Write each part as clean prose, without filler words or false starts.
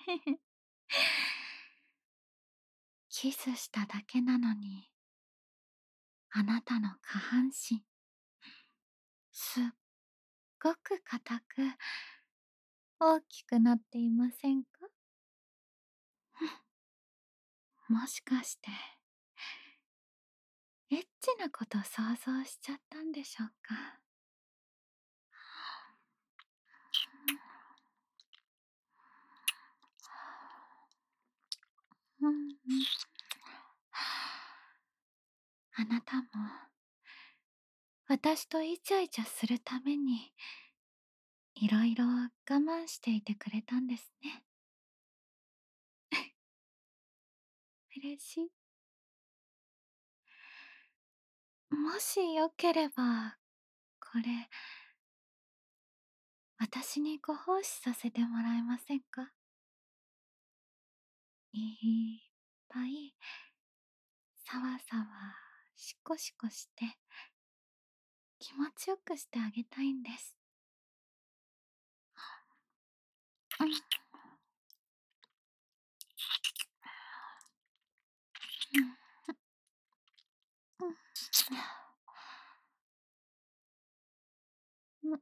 キスしただけなのに、あなたの下半身、すっごく硬く大きくなっていませんか？もしかして、エッチなこと想像しちゃったんでしょうか？うんうん。あなたも、私とイチャイチャするために、いろいろ我慢していてくれたんですね。嬉しい。もしよければ、これ、私にご奉仕させてもらえませんか？いっぱい、さわさわ、しこしこして、気持ちよくしてあげたいんです。うん、うん、うん。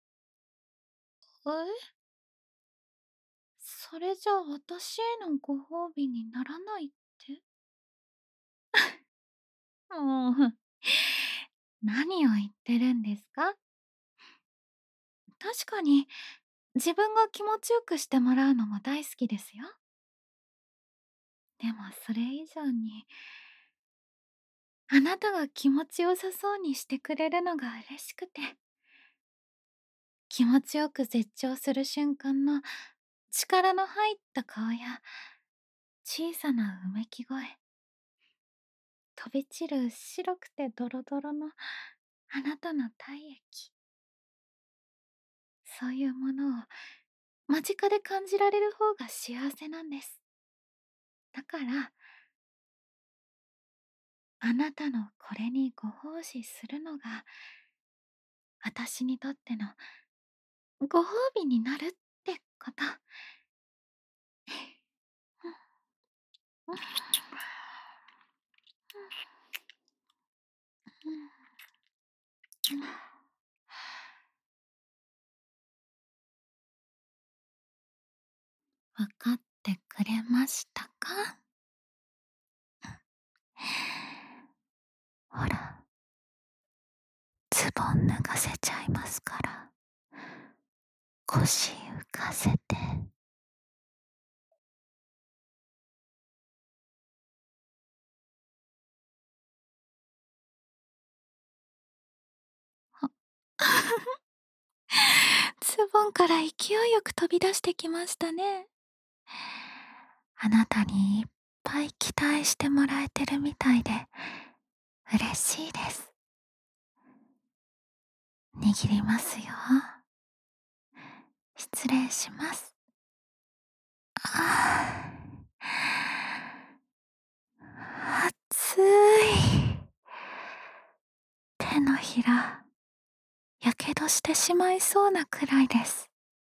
え、それじゃあ私へのご褒美にならないって？もう、何を言ってるんですか？確かに、自分が気持ちよくしてもらうのも大好きですよ。でもそれ以上に、あなたが気持ちよさそうにしてくれるのが嬉しくて、気持ちよく絶頂する瞬間の力の入った顔や小さなうめき声、飛び散る白くてドロドロのあなたの体液、そういうものを間近で感じられる方が幸せなんです。だから、あなたのこれにご奉仕するのが、私にとってのご褒美になるってこと。わかってくれましたか？ほら、ズボン脱がせちゃいますから、腰浮かせて。ズボンから勢いよく飛び出してきましたね。あなたにいっぱい期待してもらえてるみたいで嬉しいです。握りますよ。失礼します。ああ、熱い。手のひら、やけどしてしまいそうなくらいです。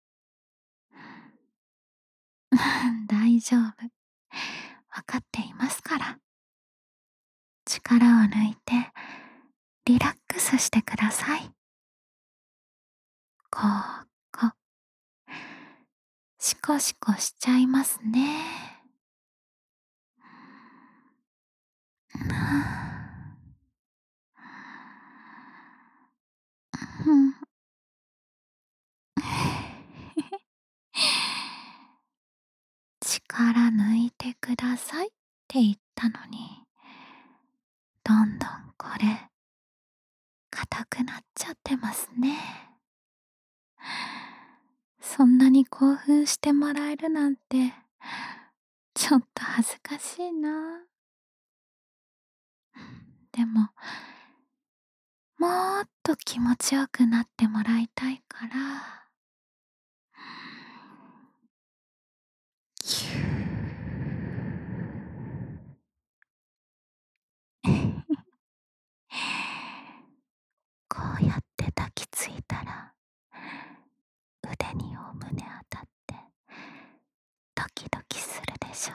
大丈夫。わかっていますから。力を抜いて、リラックスしてください。ここ、シコシコしちゃいますね。うん。力抜いてくださいって言ったのに、どんどんこれ、硬くなっちゃってますね。そんなに興奮してもらえるなんて、ちょっと恥ずかしいな。でも、もっと気持ちよくなってもらいたいから、キュー。こうやって抱きついたら、腕にお胸当たって、ドキしょ。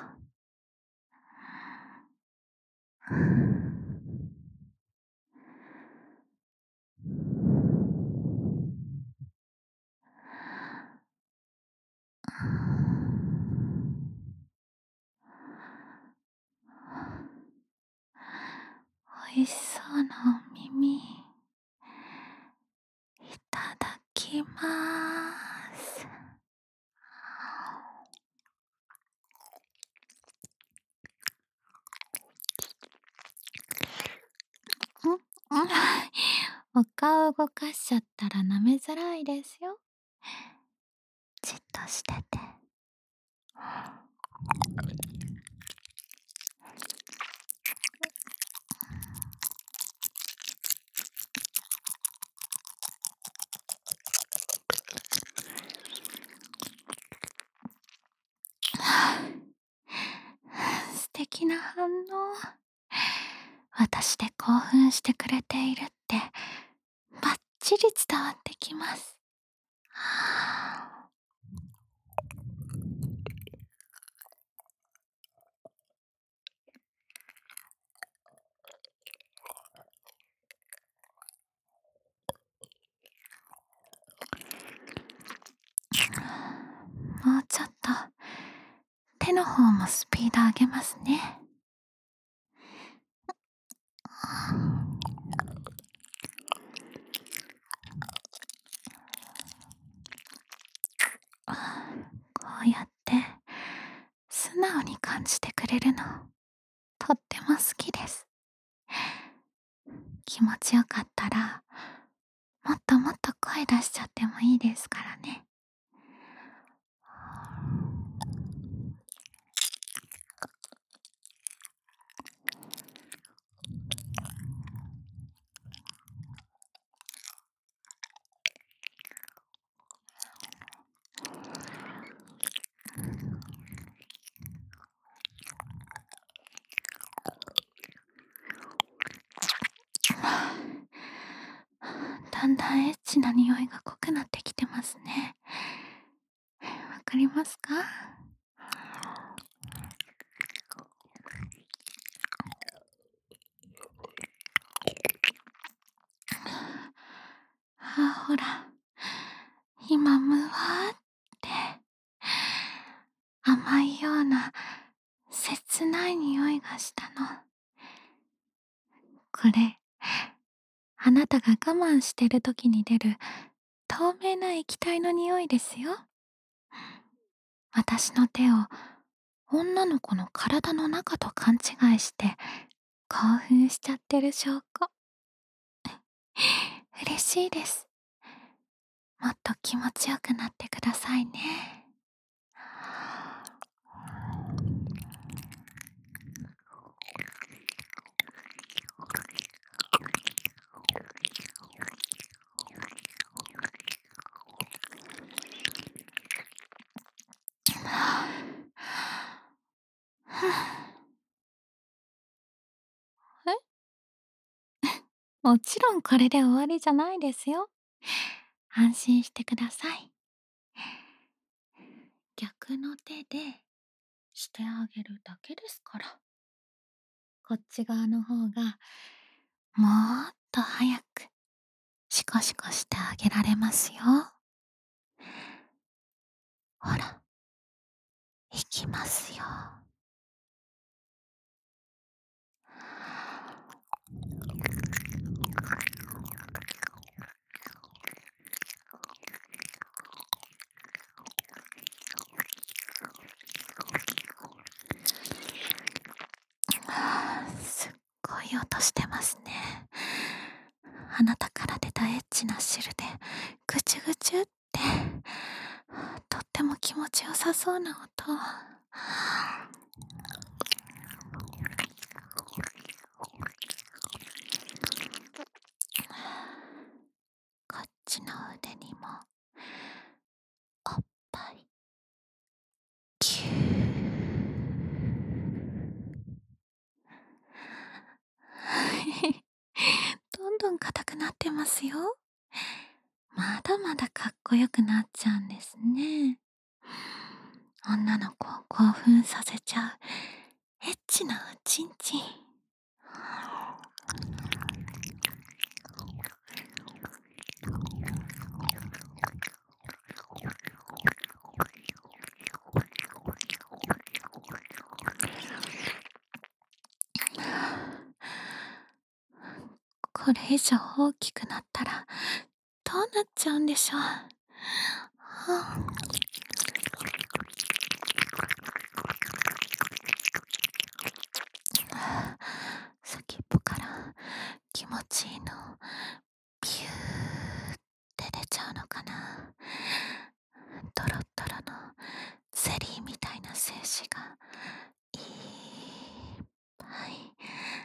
おいしそうなお耳、いただきまーす。んんお顔動かしちゃったら舐めづらいですよ。じっとしてて。素敵な反応。私で興奮してくれているってバッチリ伝わってきます。はあ、もうちょっと手の方もスピード上げますね。こうやって素直に感じてくれるのとっても好きです。気持ちよかったらもっともっと声出しちゃってもいいですからね。だんだんエッチな匂いが濃くなってきてますね。わかりますか？あ、ほら、今むわーって甘いような切ない匂いがしたの。これ、あなたが我慢してる時に出る透明な液体の匂いですよ。私の手を女の子の体の中と勘違いして興奮しちゃってる証拠。嬉しいです。もっと気持ちよくなってくださいね。え、もちろんこれで終わりじゃないですよ。安心してください。逆の手でしてあげるだけですから。こっち側の方がもっと早くシコシコしてあげられますよ。ほら、いきますよ。すっごい音してますね。あなたから出たエッチな汁でぐちゅぐちゅってとっても気持ちよさそうな音。こっちの腕にもおっぱいキューどんどん硬くなってますよ。まだまだかっこよくなっちゃうんですね。 女の子を興奮させちゃうエッチなおちんちん。これ以上大きくなったらどうなっちゃうんでしょう。はあ、先っぽから気持ちいいのピューって出ちゃうのかな。トロットロのゼリーみたいな精子がいっぱい。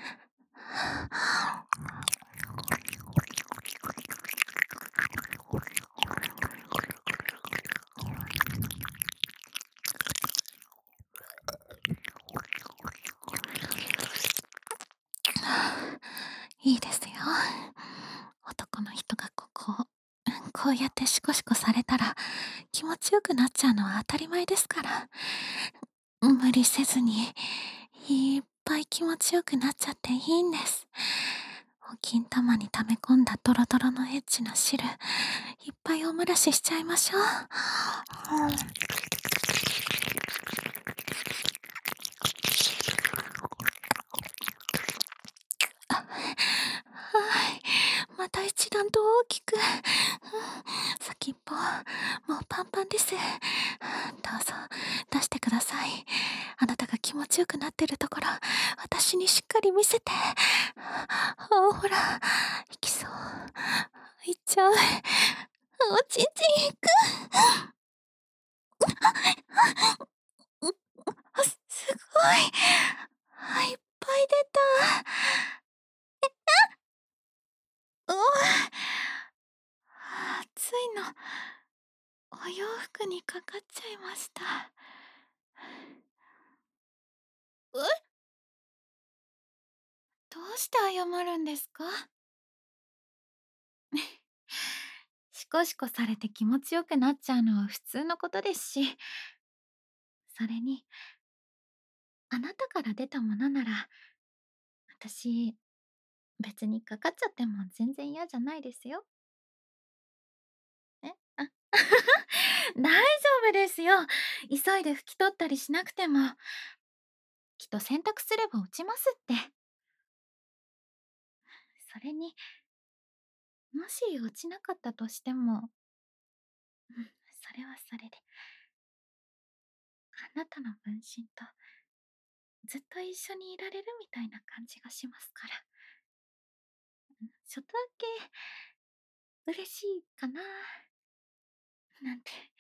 いいですよ。男の人がこうやってシコシコされたら気持ちよくなっちゃうのは当たり前ですから。無理せずにいっぱい気持ちよくなっちゃっていいんです。お金玉に溜め込んだドロドロのエッチな汁、いっぱいお漏らししちゃいましょう。はい。また一段と大きく。先っぽ、もうパンパンです。どうぞ、出してください。あなたが気持ちよくなってるところ、私にしっかり見せて。ほら、行きそう。行っちゃう。おちんちん行く。すごい。いっぱい出た。うわ、暑いの。お洋服にかかっちゃいました。え、どうして謝るんですか？シコシコされて気持ちよくなっちゃうのは普通のことですし、それに、あなたから出たものなら、私、別にかかっちゃっても全然嫌じゃないですよ。あ、大丈夫ですよ。急いで拭き取ったりしなくても、きっと洗濯すれば落ちますって。それに、もし落ちなかったとしても、それはそれで、あなたの分身とずっと一緒にいられるみたいな感じがしますから、ちょっとだけ嬉しいかななんて